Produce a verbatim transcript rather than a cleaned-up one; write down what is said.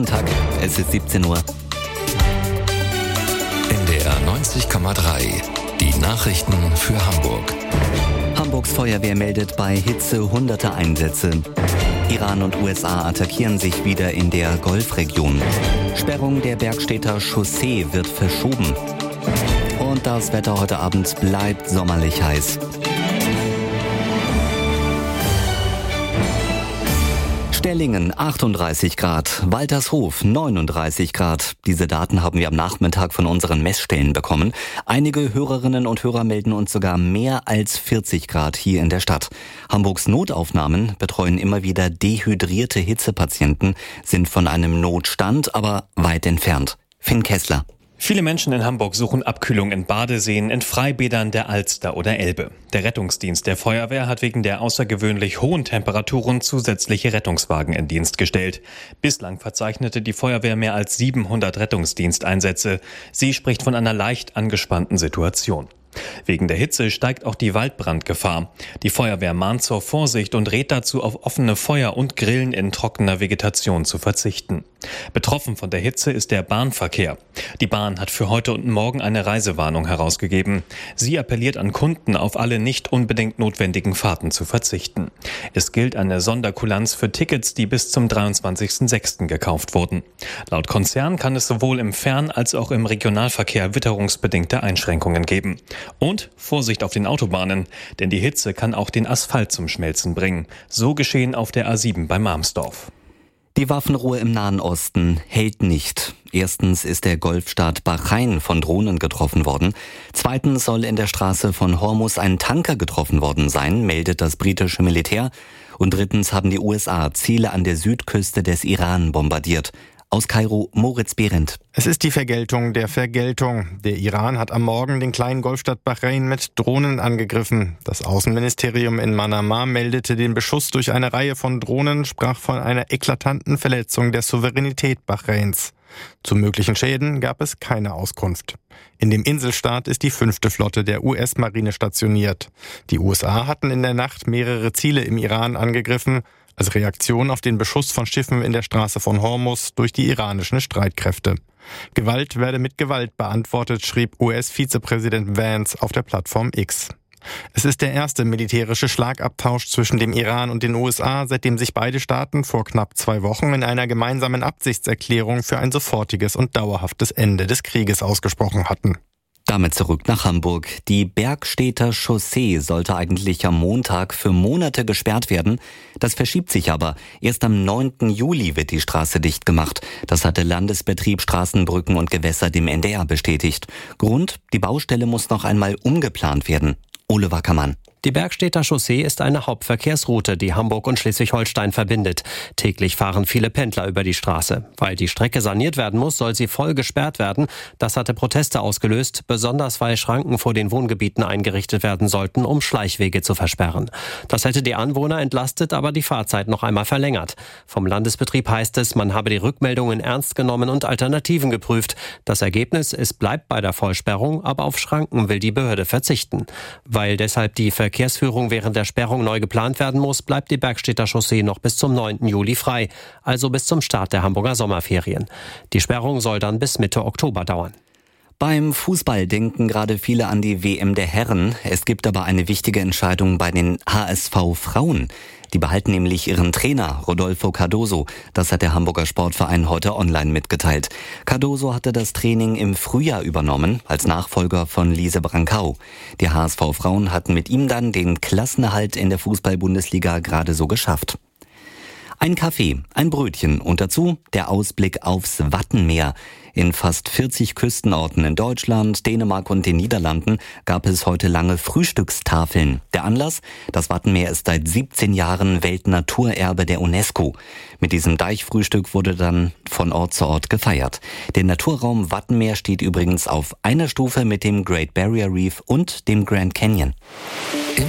Guten Tag, es ist siebzehn Uhr. N D R neunzig Komma drei, die Nachrichten für Hamburg. Hamburgs Feuerwehr meldet bei Hitze hunderte Einsätze. Iran und U S A attackieren sich wieder in der Golfregion. Sperrung der Bergstädter Chaussee wird verschoben. Und das Wetter heute Abend bleibt sommerlich heiß. Stellingen achtunddreißig Grad, Waltershof neununddreißig Grad. Diese Daten haben wir am Nachmittag von unseren Messstellen bekommen. Einige Hörerinnen und Hörer melden uns sogar mehr als vierzig Grad hier in der Stadt. Hamburgs Notaufnahmen betreuen immer wieder dehydrierte Hitzepatienten, sind von einem Notstand aber weit entfernt. Finn Kessler. Viele Menschen in Hamburg suchen Abkühlung in Badeseen, in Freibädern der Alster oder Elbe. Der Rettungsdienst der Feuerwehr hat wegen der außergewöhnlich hohen Temperaturen zusätzliche Rettungswagen in Dienst gestellt. Bislang verzeichnete die Feuerwehr mehr als siebenhundert Rettungsdiensteinsätze. Sie spricht von einer leicht angespannten Situation. Wegen der Hitze steigt auch die Waldbrandgefahr. Die Feuerwehr mahnt zur Vorsicht und rät dazu, auf offene Feuer und Grillen in trockener Vegetation zu verzichten. Betroffen von der Hitze ist der Bahnverkehr. Die Bahn hat für heute und morgen eine Reisewarnung herausgegeben. Sie appelliert an Kunden, auf alle nicht unbedingt notwendigen Fahrten zu verzichten. Es gilt eine Sonderkulanz für Tickets, die bis zum dreiundzwanzigsten sechsten gekauft wurden. Laut Konzern kann es sowohl im Fern- als auch im Regionalverkehr witterungsbedingte Einschränkungen geben. Und Vorsicht auf den Autobahnen, denn die Hitze kann auch den Asphalt zum Schmelzen bringen. So geschehen auf der A sieben bei Marmsdorf. Die Waffenruhe im Nahen Osten hält nicht. Erstens ist der Golfstaat Bahrain von Drohnen getroffen worden. Zweitens soll in der Straße von Hormuz ein Tanker getroffen worden sein, meldet das britische Militär. Und drittens haben die U S A Ziele an der Südküste des Iran bombardiert. Aus Kairo, Moritz Behrendt. Es ist die Vergeltung der Vergeltung. Der Iran hat am Morgen den kleinen Golfstaat Bahrain mit Drohnen angegriffen. Das Außenministerium in Manama meldete den Beschuss durch eine Reihe von Drohnen, sprach von einer eklatanten Verletzung der Souveränität Bahrains. Zu möglichen Schäden gab es keine Auskunft. In dem Inselstaat ist die fünfte Flotte der U S-Marine stationiert. Die U S A hatten in der Nacht mehrere Ziele im Iran angegriffen, als Reaktion auf den Beschuss von Schiffen in der Straße von Hormuz durch die iranischen Streitkräfte. Gewalt werde mit Gewalt beantwortet, schrieb U S-Vizepräsident Vance auf der Plattform X. Es ist der erste militärische Schlagabtausch zwischen dem Iran und den U S A, seitdem sich beide Staaten vor knapp zwei Wochen in einer gemeinsamen Absichtserklärung für ein sofortiges und dauerhaftes Ende des Krieges ausgesprochen hatten. Damit zurück nach Hamburg. Die Bergstädter Chaussee sollte eigentlich am Montag für Monate gesperrt werden. Das verschiebt sich aber. Erst am neunten Juli wird die Straße dicht gemacht. Das hat der Landesbetrieb Straßenbrücken und Gewässer dem N D R bestätigt. Grund: Die Baustelle muss noch einmal umgeplant werden. Ole Wackermann. Die Bergstädter Chaussee ist eine Hauptverkehrsroute, die Hamburg und Schleswig-Holstein verbindet. Täglich fahren viele Pendler über die Straße. Weil die Strecke saniert werden muss, soll sie voll gesperrt werden. Das hatte Proteste ausgelöst, besonders weil Schranken vor den Wohngebieten eingerichtet werden sollten, um Schleichwege zu versperren. Das hätte die Anwohner entlastet, aber die Fahrzeit noch einmal verlängert. Vom Landesbetrieb heißt es, man habe die Rückmeldungen ernst genommen und Alternativen geprüft. Das Ergebnis, es bleibt bei der Vollsperrung, aber auf Schranken will die Behörde verzichten. Weil deshalb die Verkehrsführung während der Sperrung neu geplant werden muss, bleibt die Bergstädter Chaussee noch bis zum neunten Juli frei, also bis zum Start der Hamburger Sommerferien. Die Sperrung soll dann bis Mitte Oktober dauern. Beim Fußball denken gerade viele an die W M der Herren. Es gibt aber eine wichtige Entscheidung bei den H S V-Frauen. Die behalten nämlich ihren Trainer, Rodolfo Cardoso. Das hat der Hamburger Sportverein heute online mitgeteilt. Cardoso hatte das Training im Frühjahr übernommen, als Nachfolger von Lise Brankau. Die H S V-Frauen hatten mit ihm dann den Klassenerhalt in der Fußball-Bundesliga gerade so geschafft. Ein Kaffee, ein Brötchen und dazu der Ausblick aufs Wattenmeer. In fast vierzig Küstenorten in Deutschland, Dänemark und den Niederlanden gab es heute lange Frühstückstafeln. Der Anlass? Das Wattenmeer ist seit siebzehn Jahren Weltnaturerbe der UNESCO. Mit diesem Deichfrühstück wurde dann von Ort zu Ort gefeiert. Der Naturraum Wattenmeer steht übrigens auf einer Stufe mit dem Great Barrier Reef und dem Grand Canyon.